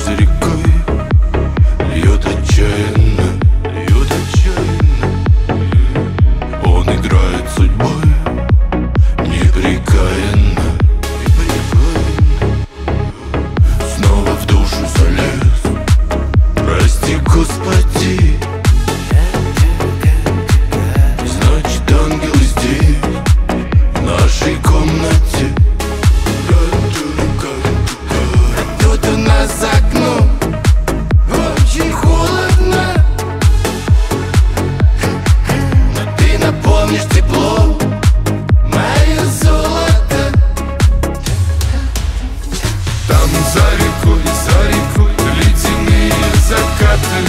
за рекой льет отчаянно, льет отчаянно. Он играет судьбой непрекаянно, непрекаянно. Снова в душу залез, прости, Господи. Значит, ангел здесь, в нашей комнате. Тут у нас за окном очень холодно, но ты напомнишь тепло, мое золото. Там за рекой ледяные закаты.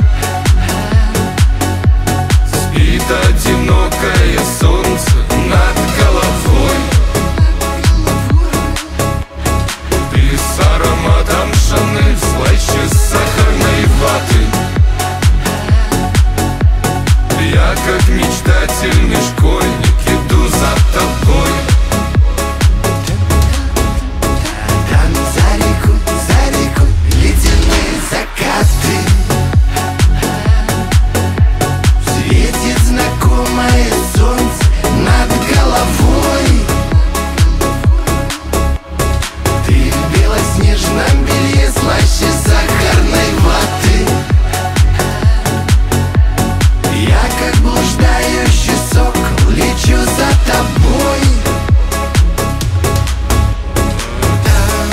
Спит одинокое солнце над головой. Ты с ароматом Шанель, слаще сахарной ваты. Я как мечтательный школьник иду за тобой. Там за рекой ледяные закаты. Светит знакомое солнце над головой. Ты в белоснежном белье, слаще сахарной ваты. Я как блуждающий сокол лечу за тобой. Там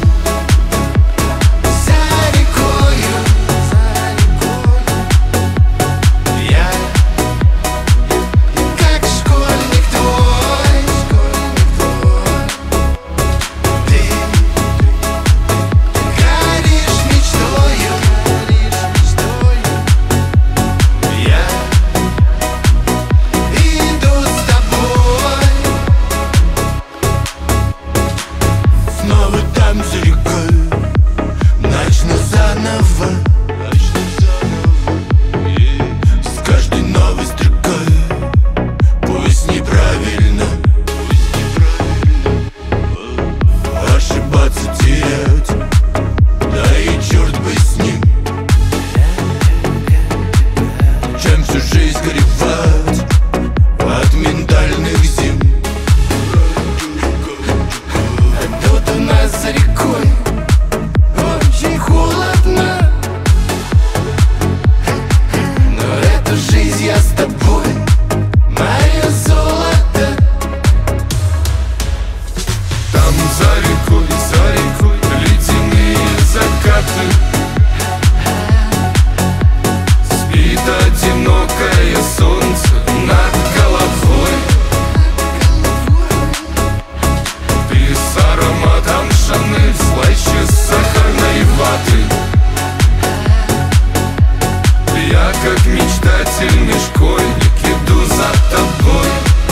за рекою я как школьник твой. Ты горишь мечтою. Я иду с тобой. Снова там за рекой начну заново, с каждой новой строкой. Пусть неправильно, ошибаться, терять, да и черт бы с ним. Чем всю жизнь горевать от миндальных зим. Тут у нас за рекой очень холодно, но эту жизнь я с тобой, мое золото. Там за рекой ледяные закаты. Спит одинокое солнце над головой. Ты с ароматом Шанель, слаще сахарной ваты. Я как мечтательный школьник иду за тобой.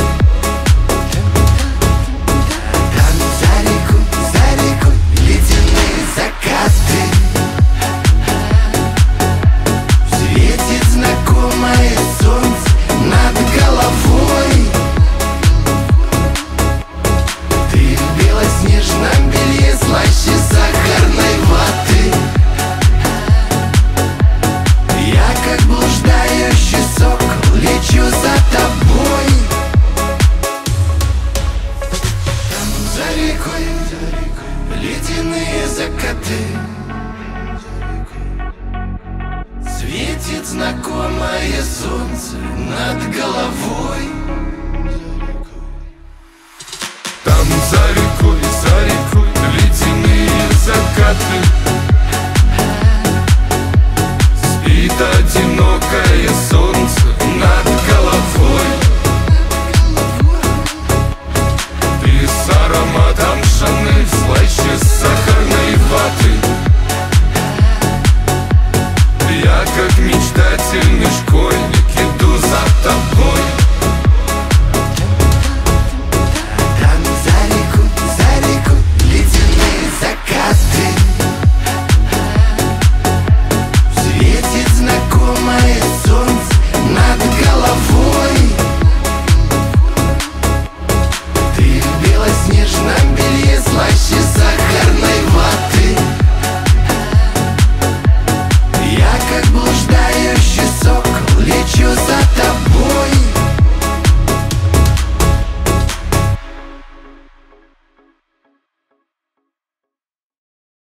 Там за рекой ледяные закаты. Светит знакомое солнце над головой. Ты в белоснежном белье, слаще сахарной ваты. Я как блуждающий сокол лечу за тобой. Там за рекой ледяные закаты. Светит знакомое солнце над головой.